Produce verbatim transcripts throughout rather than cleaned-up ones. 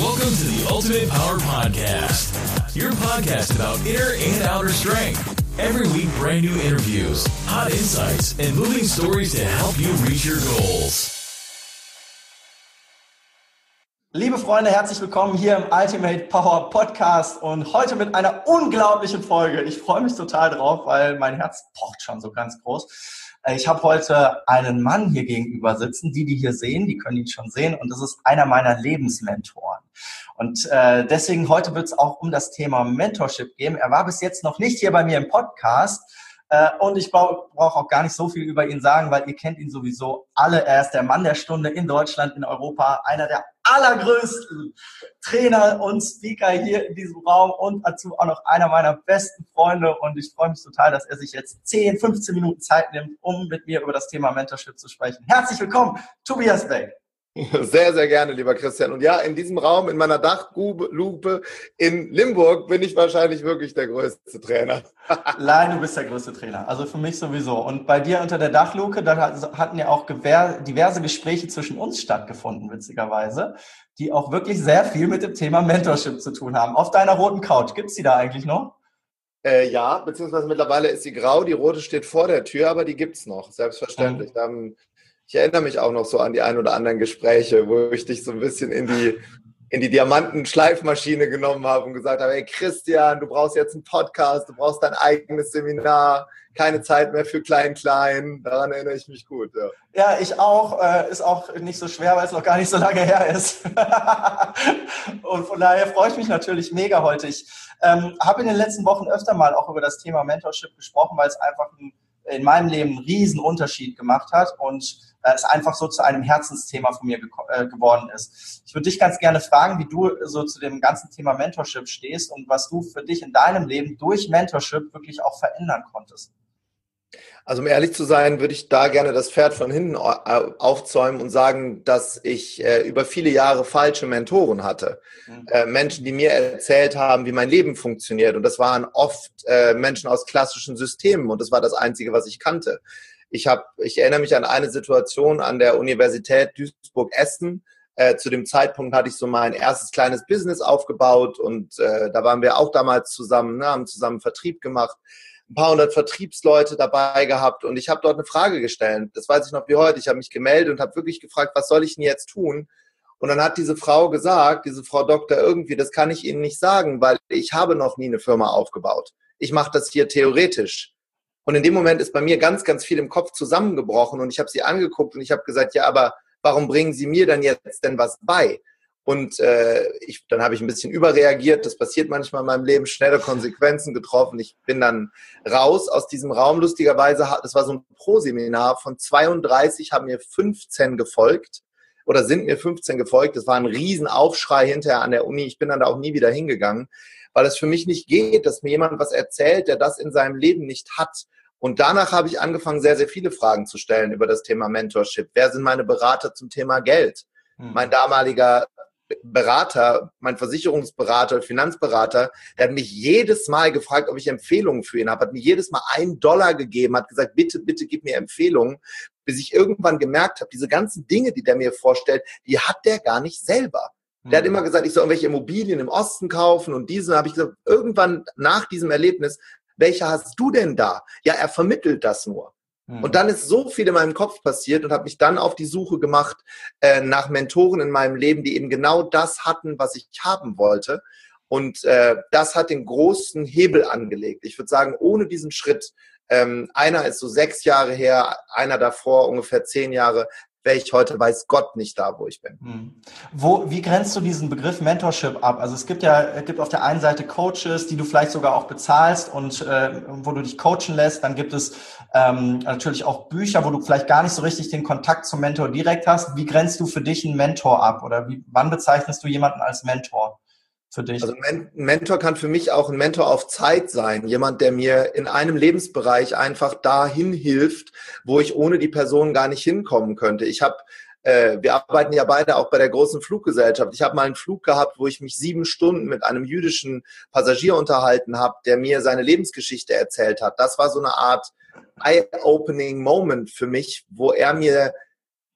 Welcome to the Ultimate Power Podcast, your podcast about inner and outer strength. Every week, brand new interviews, hot insights, and moving stories to help you reach your goals. Liebe Freunde, herzlich willkommen hier im Ultimate Power Podcast und heute mit einer unglaublichen Folge. Ich freue mich total drauf, weil mein Herz pocht schon so ganz groß. Ich habe heute einen Mann hier gegenüber sitzen, die, die hier sehen, die können ihn schon sehen und das ist einer meiner Lebensmentoren. Und äh, deswegen heute wird es auch um das Thema Mentorship gehen. Er war bis jetzt noch nicht hier bei mir im Podcast äh, und ich brauche brauch auch gar nicht so viel über ihn sagen, weil ihr kennt ihn sowieso alle. Er ist der Mann der Stunde in Deutschland, in Europa, einer der allergrößten Trainer und Speaker hier in diesem Raum und dazu auch noch einer meiner besten Freunde und ich freue mich total, dass er sich jetzt zehn, fünfzehn Minuten Zeit nimmt, um mit mir über das Thema Mentorship zu sprechen. Herzlich willkommen, Tobias Beck. Sehr, sehr gerne, lieber Christian. Und ja, in diesem Raum, in meiner Dachlupe in Limburg, bin ich wahrscheinlich wirklich der größte Trainer. Nein, du bist der größte Trainer. Also für mich sowieso. Und bei dir unter der Dachluke, da hatten ja auch diverse Gespräche zwischen uns stattgefunden, witzigerweise, die auch wirklich sehr viel mit dem Thema Mentorship zu tun haben. Auf deiner roten Couch, gibt's die da eigentlich noch? Äh, ja, beziehungsweise mittlerweile ist sie grau, die rote steht vor der Tür, aber die gibt's noch, selbstverständlich. Mhm. Da haben Ich erinnere mich auch noch so an die ein oder anderen Gespräche, wo ich dich so ein bisschen in die, in die Diamanten-Schleifmaschine genommen habe und gesagt habe, hey Christian, du brauchst jetzt einen Podcast, du brauchst dein eigenes Seminar, keine Zeit mehr für Klein-Klein. Daran erinnere ich mich gut. Ja, ja ich auch. Äh, ist auch nicht so schwer, weil es noch gar nicht so lange her ist. Und von daher freue ich mich natürlich mega heute. Ich ähm, habe in den letzten Wochen öfter mal auch über das Thema Mentorship gesprochen, weil es einfach ein in meinem Leben einen riesen Unterschied gemacht hat und äh, es einfach so zu einem Herzensthema von mir ge- äh, geworden ist. Ich würde dich ganz gerne fragen, wie du so zu dem ganzen Thema Mentorship stehst und was du für dich in deinem Leben durch Mentorship wirklich auch verändern konntest. Also um ehrlich zu sein, würde ich da gerne das Pferd von hinten aufzäumen und sagen, dass ich äh, über viele Jahre falsche Mentoren hatte. Mhm. Äh, Menschen, die mir erzählt haben, wie mein Leben funktioniert. Und das waren oft äh, Menschen aus klassischen Systemen und das war das Einzige, was ich kannte. Ich habe, ich erinnere mich an eine Situation an der Universität Duisburg-Essen. Äh, zu dem Zeitpunkt hatte ich so mein erstes kleines Business aufgebaut und äh, da waren wir auch damals zusammen, ne, haben zusammen Vertrieb gemacht. Ein paar hundert Vertriebsleute dabei gehabt und ich habe dort eine Frage gestellt. Das weiß ich noch wie heute. Ich habe mich gemeldet und habe wirklich gefragt, was soll ich denn jetzt tun? Und dann hat diese Frau gesagt, diese Frau Doktor irgendwie, das kann ich Ihnen nicht sagen, weil ich habe noch nie eine Firma aufgebaut. Ich mache das hier theoretisch. Und in dem Moment ist bei mir ganz, ganz viel im Kopf zusammengebrochen und ich habe sie angeguckt und ich habe gesagt, ja, aber warum bringen Sie mir dann jetzt denn was bei? Und äh, ich, dann habe ich ein bisschen überreagiert. Das passiert manchmal in meinem Leben, schnelle Konsequenzen getroffen. Ich bin dann raus aus diesem Raum. Lustigerweise, das war so ein Pro-Seminar. Von zweiunddreißig haben mir fünfzehn gefolgt oder sind mir fünfzehn gefolgt. Das war ein Riesenaufschrei hinterher an der Uni. Ich bin dann da auch nie wieder hingegangen, weil es für mich nicht geht, dass mir jemand was erzählt, der das in seinem Leben nicht hat. Und danach habe ich angefangen, sehr, sehr viele Fragen zu stellen über das Thema Mentorship. Wer sind meine Berater zum Thema Geld? Hm. Mein damaliger Berater, mein Versicherungsberater, Finanzberater, der hat mich jedes Mal gefragt, ob ich Empfehlungen für ihn habe, hat mir jedes Mal einen Dollar gegeben, hat gesagt, bitte, bitte gib mir Empfehlungen, bis ich irgendwann gemerkt habe, diese ganzen Dinge, die der mir vorstellt, die hat der gar nicht selber. Der hat immer gesagt, ich soll irgendwelche Immobilien im Osten kaufen und diese, habe ich gesagt, irgendwann nach diesem Erlebnis, welche hast du denn da? Ja, er vermittelt das nur. Und dann ist so viel in meinem Kopf passiert und habe mich dann auf die Suche gemacht äh, nach Mentoren in meinem Leben, die eben genau das hatten, was ich haben wollte. Und äh, das hat den großen Hebel angelegt. Ich würde sagen, ohne diesen Schritt, ähm, einer ist so sechs Jahre her, einer davor ungefähr zehn Jahre, wäre ich heute, weiß Gott, nicht da, wo ich bin. Hm. Wo, wie grenzt du diesen Begriff Mentorship ab? Also es gibt ja, es gibt auf der einen Seite Coaches, die du vielleicht sogar auch bezahlst und äh, wo du dich coachen lässt. Dann gibt es ähm, natürlich auch Bücher, wo du vielleicht gar nicht so richtig den Kontakt zum Mentor direkt hast. Wie grenzt du für dich einen Mentor ab? Oder wie, wann bezeichnest du jemanden als Mentor für dich? Also ein Mentor kann für mich auch ein Mentor auf Zeit sein. Jemand, der mir in einem Lebensbereich einfach dahin hilft, wo ich ohne die Person gar nicht hinkommen könnte. Ich habe, äh, wir arbeiten ja beide auch bei der großen Fluggesellschaft. Ich habe mal einen Flug gehabt, wo ich mich sieben Stunden mit einem jüdischen Passagier unterhalten habe, der mir seine Lebensgeschichte erzählt hat. Das war so eine Art Eye-Opening Moment für mich, wo er mir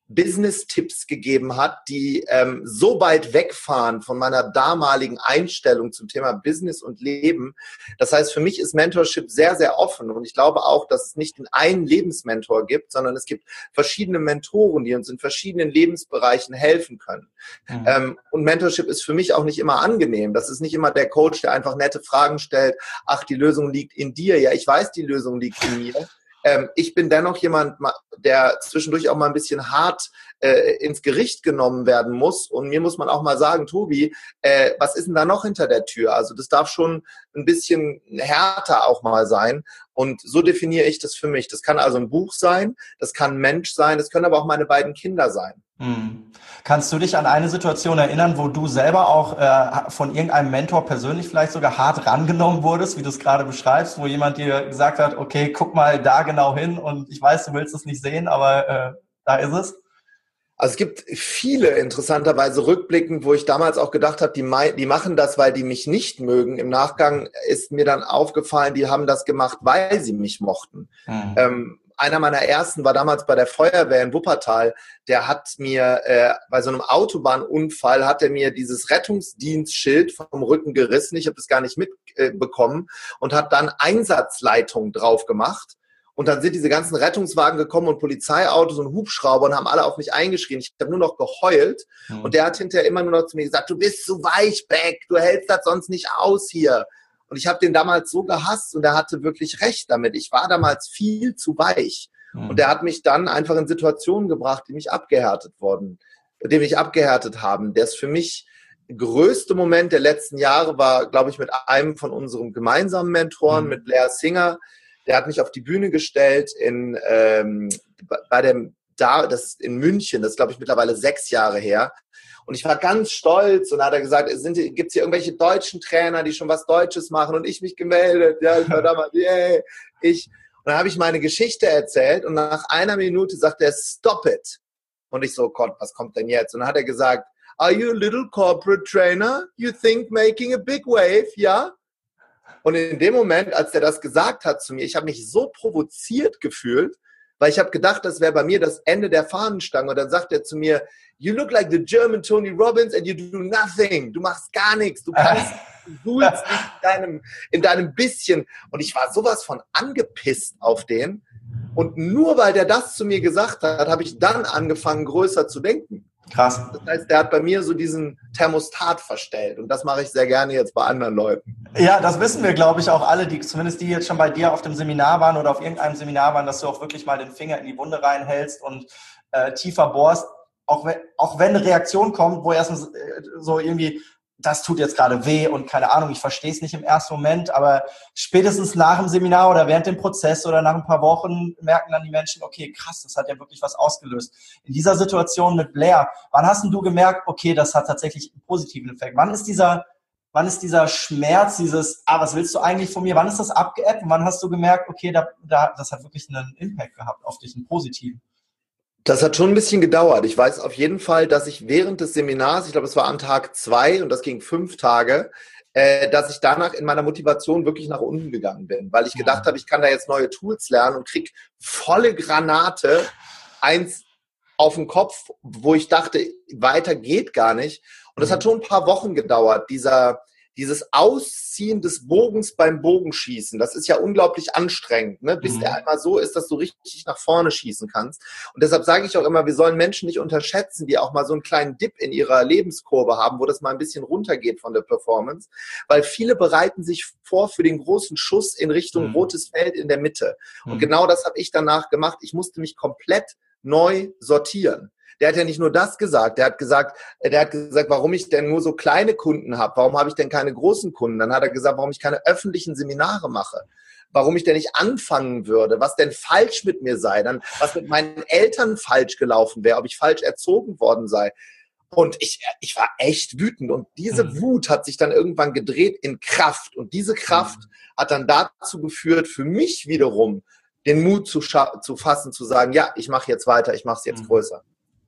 Business-Tipps gegeben hat, die ähm, so weit wegfahren von meiner damaligen Einstellung zum Thema Business und Leben. Das heißt, für mich ist Mentorship sehr, sehr offen und ich glaube auch, dass es nicht den einen Lebensmentor gibt, sondern es gibt verschiedene Mentoren, die uns in verschiedenen Lebensbereichen helfen können. Mhm. Ähm, und Mentorship ist für mich auch nicht immer angenehm. Das ist nicht immer der Coach, der einfach nette Fragen stellt. Ach, die Lösung liegt in dir. Ja, ich weiß, die Lösung liegt in mir. Ähm, ich bin dennoch jemand, der zwischendurch auch mal ein bisschen hart äh, ins Gericht genommen werden muss. Und mir muss man auch mal sagen, Tobi, äh, was ist denn da noch hinter der Tür? Also das darf schon ein bisschen härter auch mal sein. Und so definiere ich das für mich. Das kann also ein Buch sein, das kann ein Mensch sein, das können aber auch meine beiden Kinder sein. Hm. Kannst du dich an eine Situation erinnern, wo du selber auch äh, von irgendeinem Mentor persönlich vielleicht sogar hart rangenommen wurdest, wie du es gerade beschreibst, wo jemand dir gesagt hat, okay, guck mal da genau hin und ich weiß, du willst es nicht sehen, aber äh, da ist es? Also es gibt viele interessanterweise Rückblicken, wo ich damals auch gedacht habe, die, die machen das, weil die mich nicht mögen. Im Nachgang ist mir dann aufgefallen, die haben das gemacht, weil sie mich mochten. Hm. Ähm, Einer meiner ersten war damals bei der Feuerwehr in Wuppertal. Der hat mir äh, bei so einem Autobahnunfall hat er mir dieses Rettungsdienstschild vom Rücken gerissen. Ich habe das gar nicht mitbekommen äh, und hat dann Einsatzleitung drauf gemacht. Und dann sind diese ganzen Rettungswagen gekommen und Polizeiautos und Hubschrauber und haben alle auf mich eingeschrien. Ich habe nur noch geheult. Mhm. Und der hat hinterher immer nur noch zu mir gesagt, du bist zu weich, Beck, du hältst das sonst nicht aus hier. Und ich habe den damals so gehasst und er hatte wirklich recht damit. Ich war damals viel zu weich. Mhm. Und der hat mich dann einfach in Situationen gebracht, die mich abgehärtet wurden, die mich abgehärtet haben. Der ist für mich größte Moment der letzten Jahre war, glaube ich, mit einem von unseren gemeinsamen Mentoren, mhm. mit Blair Singer. Der hat mich auf die Bühne gestellt in ähm, bei dem da das in München. Das ist, glaube ich, mittlerweile sechs Jahre her. Und ich war ganz stolz und hat er gesagt, gibt es hier irgendwelche deutschen Trainer, die schon was Deutsches machen? Und ich mich gemeldet. Ja, ich war damals, yeah, ich. Und dann habe ich meine Geschichte erzählt und nach einer Minute sagt er, stop it. Und ich so, Gott, was kommt denn jetzt? Und dann hat er gesagt, are you a little corporate trainer? You think making a big wave? Ja? Und in dem Moment, als er das gesagt hat zu mir, ich habe mich so provoziert gefühlt, weil ich habe gedacht, das wäre bei mir das Ende der Fahnenstange. Und dann sagt er zu mir, you look like the German Tony Robbins and you do nothing. Du machst gar nichts. Du kannst, du suhlst nicht in deinem, in deinem bisschen. Und ich war sowas von angepisst auf den. Und nur weil der das zu mir gesagt hat, habe ich dann angefangen, größer zu denken. Krass. Das heißt, der hat bei mir so diesen Thermostat verstellt. Und das mache ich sehr gerne jetzt bei anderen Leuten. Ja, das wissen wir, glaube ich, auch alle, die zumindest die jetzt schon bei dir auf dem Seminar waren oder auf irgendeinem Seminar waren, dass du auch wirklich mal den Finger in die Wunde reinhältst und äh, tiefer bohrst. Auch wenn, auch wenn eine Reaktion kommt, wo erstens äh, so irgendwie, das tut jetzt gerade weh und keine Ahnung, ich verstehe es nicht im ersten Moment, aber spätestens nach dem Seminar oder während dem Prozess oder nach ein paar Wochen merken dann die Menschen, okay, krass, das hat ja wirklich was ausgelöst. In dieser Situation mit Blair, wann hast denn du gemerkt, okay, das hat tatsächlich einen positiven Effekt? Wann ist dieser, wann ist dieser Schmerz, dieses, ah, was willst du eigentlich von mir? Wann ist das abgeebbt und wann hast du gemerkt, okay, da, da, das hat wirklich einen Impact gehabt auf dich, einen positiven? Das hat schon ein bisschen gedauert. Ich weiß auf jeden Fall, dass ich während des Seminars, ich glaube, es war am Tag zwei und das ging fünf Tage, äh, dass ich danach in meiner Motivation wirklich nach unten gegangen bin, weil ich gedacht habe, ich kann da jetzt neue Tools lernen und krieg volle Granate, eins auf den Kopf, wo ich dachte, weiter geht gar nicht. Und das hat schon ein paar Wochen gedauert, dieser Dieses Ausziehen des Bogens beim Bogenschießen, das ist ja unglaublich anstrengend, ne? Bis mhm. der einmal so ist, dass du richtig nach vorne schießen kannst. Und deshalb sage ich auch immer, wir sollen Menschen nicht unterschätzen, die auch mal so einen kleinen Dip in ihrer Lebenskurve haben, wo das mal ein bisschen runtergeht von der Performance. Weil viele bereiten sich vor für den großen Schuss in Richtung mhm. rotes Feld in der Mitte. Mhm. Und genau das habe ich danach gemacht. Ich musste mich komplett neu sortieren. Der hat ja nicht nur das gesagt, der hat gesagt, der hat gesagt, warum ich denn nur so kleine Kunden habe, warum habe ich denn keine großen Kunden? Dann hat er gesagt, warum ich keine öffentlichen Seminare mache, warum ich denn nicht anfangen würde, was denn falsch mit mir sei, dann was mit meinen Eltern falsch gelaufen wäre, ob ich falsch erzogen worden sei. Und ich, ich war echt wütend und diese mhm. Wut hat sich dann irgendwann gedreht in Kraft und diese Kraft mhm. hat dann dazu geführt, für mich wiederum den Mut zu, zu fassen, zu sagen, ja, ich mache jetzt weiter, ich mache es jetzt mhm. größer.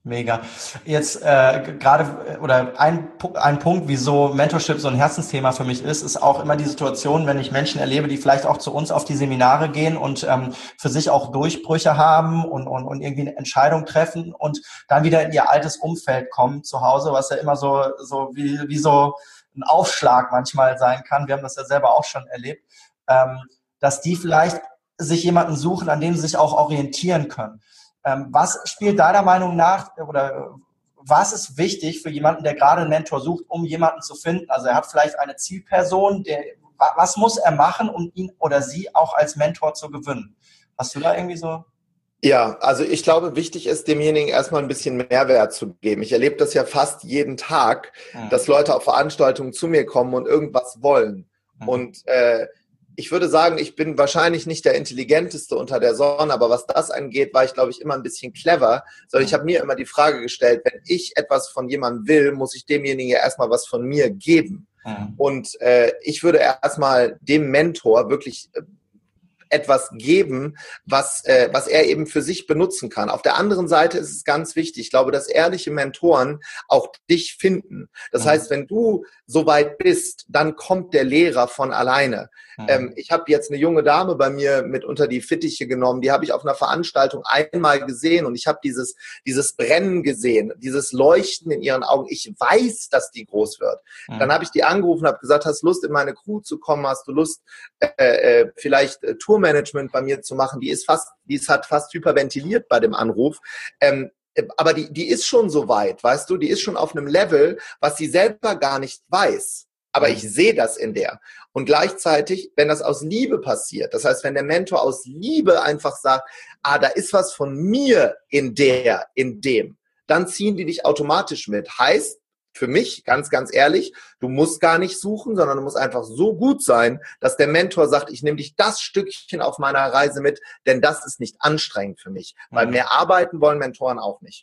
Mega. Jetzt äh, gerade oder ein, ein Punkt, wieso Mentorship so ein Herzensthema für mich ist, ist auch immer die Situation, wenn ich Menschen erlebe, die vielleicht auch zu uns auf die Seminare gehen und ähm, für sich auch Durchbrüche haben und, und, und irgendwie eine Entscheidung treffen und dann wieder in ihr altes Umfeld kommen zu Hause, was ja immer so, so wie, wie so ein Aufschlag manchmal sein kann. Wir haben das ja selber auch schon erlebt, ähm, dass die vielleicht sich jemanden suchen, an dem sie sich auch orientieren können. Was spielt deiner Meinung nach oder was ist wichtig für jemanden, der gerade einen Mentor sucht, um jemanden zu finden? Also er hat vielleicht eine Zielperson, der, was muss er machen, um ihn oder sie auch als Mentor zu gewinnen? Hast du da irgendwie so? Ja, also ich glaube, wichtig ist, demjenigen erstmal ein bisschen Mehrwert zu geben. Ich erlebe das ja fast jeden Tag, mhm. dass Leute auf Veranstaltungen zu mir kommen und irgendwas wollen. Mhm. Und äh, ich würde sagen, ich bin wahrscheinlich nicht der Intelligenteste unter der Sonne, aber was das angeht, war ich, glaube ich, immer ein bisschen clever. Sondern ich habe mir immer die Frage gestellt, wenn ich etwas von jemandem will, muss ich demjenigen ja erstmal was von mir geben. Mhm. Und äh, ich würde erstmal dem Mentor wirklich äh, etwas geben, was, äh, was er eben für sich benutzen kann. Auf der anderen Seite ist es ganz wichtig, ich glaube, dass ehrliche Mentoren auch dich finden. Das mhm. heißt, wenn du so weit bist, dann kommt der Lehrer von alleine. Mhm. Ähm, ich habe jetzt eine junge Dame bei mir mit unter die Fittiche genommen, die habe ich auf einer Veranstaltung einmal gesehen und ich habe dieses, dieses Brennen gesehen, dieses Leuchten in ihren Augen. Ich weiß, dass die groß wird. Mhm. Dann habe ich die angerufen und habe gesagt, hast du Lust, in meine Crew zu kommen? Hast du Lust, äh, äh, vielleicht äh, Tourmanagement bei mir zu machen? Die ist fast, die ist, hat fast hyperventiliert bei dem Anruf. Ähm, aber die, die ist schon so weit, weißt du, die ist schon auf einem Level, was sie selber gar nicht weiß. Aber ich sehe das in der. Und gleichzeitig, wenn das aus Liebe passiert, das heißt, wenn der Mentor aus Liebe einfach sagt, ah, da ist was von mir in der, in dem, dann ziehen die dich automatisch mit. Heißt, für mich, ganz, ganz ehrlich, du musst gar nicht suchen, sondern du musst einfach so gut sein, dass der Mentor sagt, ich nehme dich das Stückchen auf meiner Reise mit, denn das ist nicht anstrengend für mich. Weil mehr arbeiten wollen Mentoren auch nicht.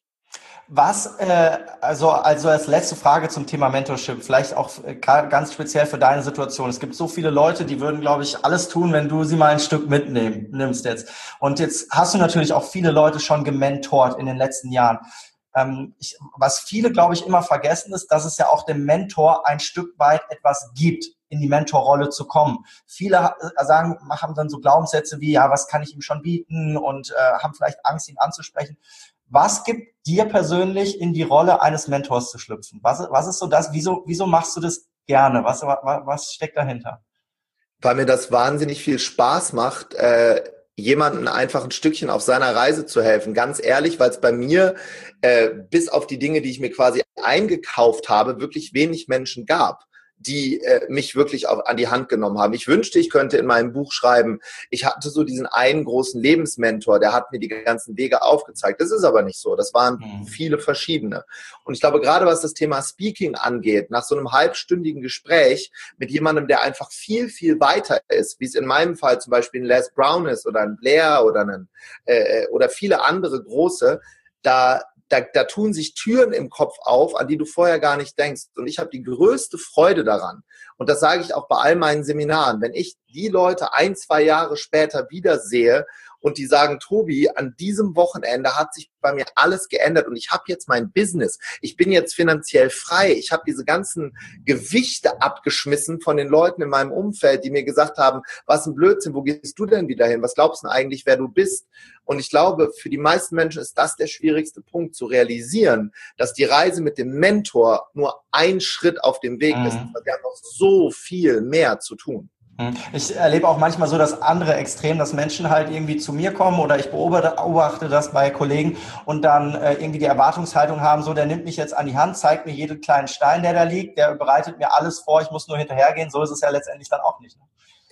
Was, äh, also, also als letzte Frage zum Thema Mentorship, vielleicht auch äh, ganz speziell für deine Situation. Es gibt so viele Leute, die würden, glaube ich, alles tun, wenn du sie mal ein Stück mitnehmen, nimmst jetzt. Und jetzt hast du natürlich auch viele Leute schon gementort in den letzten Jahren. Ähm, ich, was viele, glaube ich, immer vergessen ist, dass es ja auch dem Mentor ein Stück weit etwas gibt, in die Mentorrolle zu kommen. Viele sagen, haben dann so Glaubenssätze wie, ja, was kann ich ihm schon bieten und äh, haben vielleicht Angst, ihn anzusprechen. Was gibt dir persönlich in die Rolle eines Mentors zu schlüpfen? Was, was ist so das? Wieso, wieso machst du das gerne? Was, was, was steckt dahinter? Weil mir das wahnsinnig viel Spaß macht, äh, jemanden einfach ein Stückchen auf seiner Reise zu helfen. Ganz ehrlich, weil es bei mir äh, bis auf die Dinge, die ich mir quasi eingekauft habe, wirklich wenig Menschen gab, die äh, mich wirklich auf, an die Hand genommen haben. Ich wünschte, ich könnte in meinem Buch schreiben, ich hatte so diesen einen großen Lebensmentor, der hat mir die ganzen Wege aufgezeigt. Das ist aber nicht so. Das waren mhm. viele verschiedene. Und ich glaube, gerade was das Thema Speaking angeht, nach so einem halbstündigen Gespräch mit jemandem, der einfach viel, viel weiter ist, wie es in meinem Fall zum Beispiel ein Les Brown ist oder ein Blair oder, ein, äh, oder viele andere große, da Da, da tun sich Türen im Kopf auf, an die du vorher gar nicht denkst. Und ich habe die größte Freude daran. Und das sage ich auch bei all meinen Seminaren. Wenn ich die Leute ein, zwei Jahre später wiedersehe und die sagen, Tobi, an diesem Wochenende hat sich bei mir alles geändert und ich habe jetzt mein Business. Ich bin jetzt finanziell frei. Ich habe diese ganzen Gewichte abgeschmissen von den Leuten in meinem Umfeld, die mir gesagt haben, was ein Blödsinn, wo gehst du denn wieder hin? Was glaubst du denn eigentlich, wer du bist? Und ich glaube, für die meisten Menschen ist das der schwierigste Punkt, zu realisieren, dass die Reise mit dem Mentor nur ein Schritt auf dem Weg mhm. ist. Wir haben noch so viel mehr zu tun. Ich erlebe auch manchmal so das andere Extrem, dass Menschen halt irgendwie zu mir kommen oder ich beobachte das bei Kollegen und dann äh, irgendwie die Erwartungshaltung haben, so, der nimmt mich jetzt an die Hand, zeigt mir jeden kleinen Stein, der da liegt, der bereitet mir alles vor, ich muss nur hinterhergehen. So ist es ja letztendlich dann auch nicht. Ne?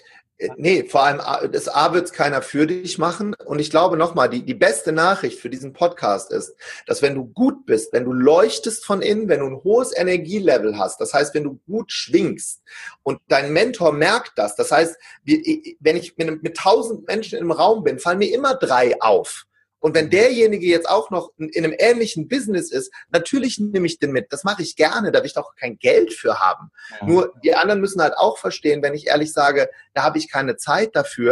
Nee, vor allem, das A wird es keiner für dich machen. Und ich glaube nochmal, die, die beste Nachricht für diesen Podcast ist, dass wenn du gut bist, wenn du leuchtest von innen, wenn du ein hohes Energielevel hast, das heißt, wenn du gut schwingst und dein Mentor merkt das, das heißt, wenn ich mit, mit tausend Menschen im Raum bin, fallen mir immer drei auf. Und wenn derjenige jetzt auch noch in einem ähnlichen Business ist, natürlich nehme ich den mit. Das mache ich gerne, da will ich doch kein Geld für haben. Ja. Nur die anderen müssen halt auch verstehen, wenn ich ehrlich sage, da habe ich keine Zeit dafür,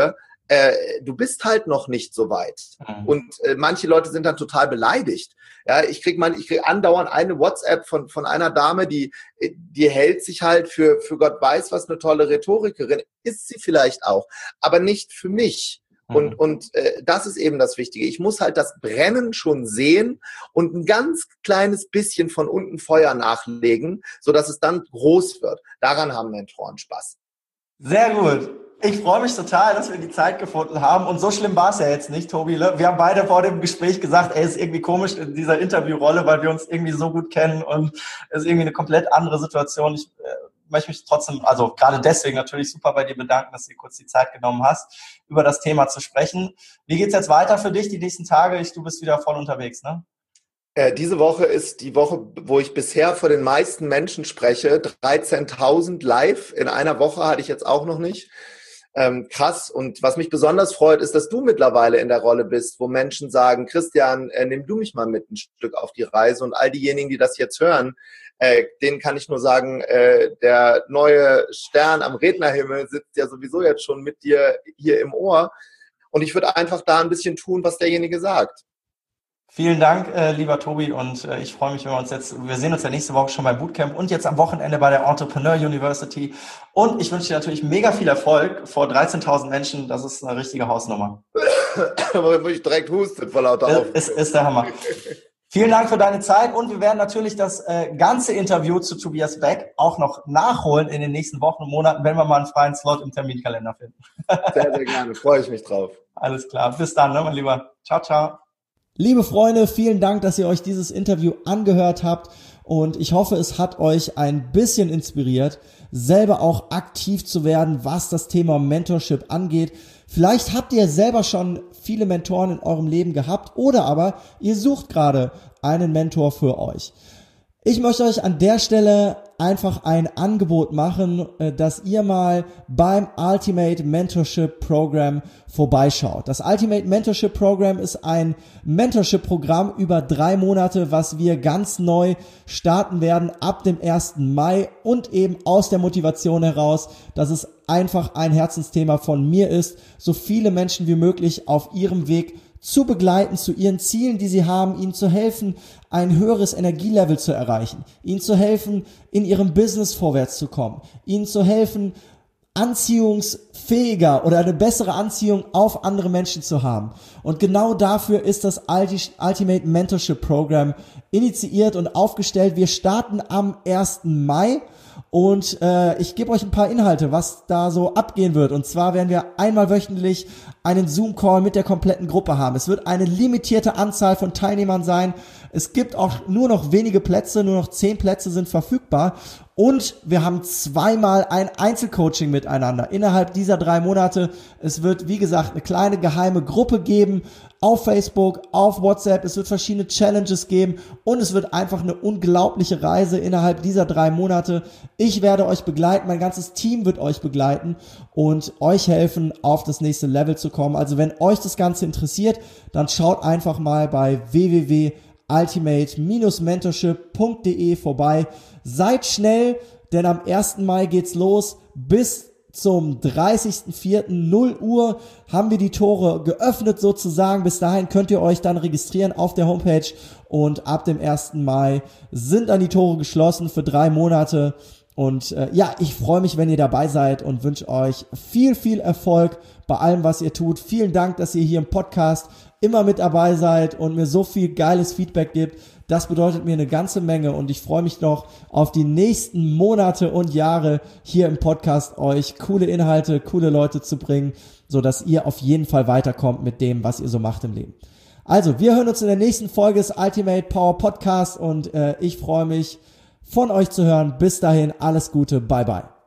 äh, du bist halt noch nicht so weit. Mhm. Und äh, manche Leute sind dann total beleidigt. Ja, ich krieg mal, ich krieg andauernd eine WhatsApp von von einer Dame, die die hält sich halt für für Gott weiß was, eine tolle Rhetorikerin, ist sie vielleicht auch, aber nicht für mich. Mhm. Und und äh, das ist eben das Wichtige. Ich muss halt das Brennen schon sehen und ein ganz kleines bisschen von unten Feuer nachlegen, so dass es dann groß wird. Daran haben Mentoren Spaß. Sehr gut. Ich freue mich total, dass wir die Zeit gefunden haben. Und so schlimm war es ja jetzt nicht, Tobi. Wir haben beide vor dem Gespräch gesagt, ey, ist irgendwie komisch in dieser Interviewrolle, weil wir uns irgendwie so gut kennen und es ist irgendwie eine komplett andere Situation. Ich äh, möchte mich trotzdem, also gerade deswegen natürlich super bei dir bedanken, dass du dir kurz die Zeit genommen hast, über das Thema zu sprechen. Wie geht's jetzt weiter für dich die nächsten Tage? Ich, du bist wieder voll unterwegs, ne? Äh, diese Woche ist die Woche, wo ich bisher vor den meisten Menschen spreche. dreizehntausend live in einer Woche hatte ich jetzt auch noch nicht. Ähm, krass. Und was mich besonders freut, ist, dass du mittlerweile in der Rolle bist, wo Menschen sagen, Christian, äh, nimm du mich mal mit ein Stück auf die Reise. Und all diejenigen, die das jetzt hören, äh, denen kann ich nur sagen, äh, der neue Stern am Rednerhimmel sitzt ja sowieso jetzt schon mit dir hier im Ohr. Und ich würde einfach da ein bisschen tun, was derjenige sagt. Vielen Dank, äh, lieber Tobi, und äh, ich freue mich, wenn wir uns jetzt, wir sehen uns ja nächste Woche schon beim Bootcamp und jetzt am Wochenende bei der Entrepreneur University. Und ich wünsche dir natürlich mega viel Erfolg vor dreizehntausend Menschen. Das ist eine richtige Hausnummer. Aber muss ich direkt husten vor lauter Aufregung. Ist, ist der Hammer. Vielen Dank für deine Zeit und wir werden natürlich das äh, ganze Interview zu Tobias Beck auch noch nachholen in den nächsten Wochen und Monaten, wenn wir mal einen freien Slot im Terminkalender finden. Sehr, sehr gerne. Freue ich mich drauf. Alles klar. Bis dann, ne, mein Lieber. Ciao, ciao. Liebe Freunde, vielen Dank, dass ihr euch dieses Interview angehört habt und ich hoffe, es hat euch ein bisschen inspiriert, selber auch aktiv zu werden, was das Thema Mentorship angeht. Vielleicht habt ihr selber schon viele Mentoren in eurem Leben gehabt oder aber ihr sucht gerade einen Mentor für euch. Ich möchte euch an der Stelle einfach ein Angebot machen, dass ihr mal beim Ultimate Mentorship Program vorbeischaut. Das Ultimate Mentorship Program ist ein Mentorship-Programm über drei Monate, was wir ganz neu starten werden ab dem ersten Mai und eben aus der Motivation heraus, dass es einfach ein Herzensthema von mir ist, so viele Menschen wie möglich auf ihrem Weg zu begleiten, zu ihren Zielen, die sie haben, ihnen zu helfen, ein höheres Energielevel zu erreichen, ihnen zu helfen, in ihrem Business vorwärts zu kommen, ihnen zu helfen, anziehungsfähiger oder eine bessere Anziehung auf andere Menschen zu haben. Und genau dafür ist das Ultimate Mentorship Program initiiert und aufgestellt. Wir starten am ersten Mai. Und äh, ich gebe euch ein paar Inhalte, was da so abgehen wird. Und zwar werden wir einmal wöchentlich einen Zoom-Call mit der kompletten Gruppe haben. Es wird eine limitierte Anzahl von Teilnehmern sein. Es gibt auch nur noch wenige Plätze, nur noch zehn Plätze sind verfügbar. Und wir haben zweimal ein Einzelcoaching miteinander innerhalb dieser drei Monate. Es wird, wie gesagt, eine kleine geheime Gruppe geben auf Facebook, auf WhatsApp. Es wird verschiedene Challenges geben und es wird einfach eine unglaubliche Reise innerhalb dieser drei Monate. Ich werde euch begleiten, mein ganzes Team wird euch begleiten und euch helfen, auf das nächste Level zu kommen. Also wenn euch das Ganze interessiert, dann schaut einfach mal bei w w w punkt ultimate Bindestrich mentorship punkt d e vorbei. Seid schnell, denn am ersten Mai geht's los. Bis zum dreißigsten vierten null Uhr haben wir die Tore geöffnet sozusagen. Bis dahin könnt ihr euch dann registrieren auf der Homepage und ab dem ersten Mai sind dann die Tore geschlossen für drei Monate. Und äh, ja, ich freue mich, wenn ihr dabei seid und wünsche euch viel, viel Erfolg bei allem, was ihr tut. Vielen Dank, dass ihr hier im Podcast immer mit dabei seid und mir so viel geiles Feedback gibt. Das bedeutet mir eine ganze Menge und ich freue mich noch auf die nächsten Monate und Jahre hier im Podcast, euch coole Inhalte, coole Leute zu bringen, so dass ihr auf jeden Fall weiterkommt mit dem, was ihr so macht im Leben. Also, wir hören uns in der nächsten Folge des Ultimate Power Podcast und äh, ich freue mich, von euch zu hören. Bis dahin, alles Gute, bye bye.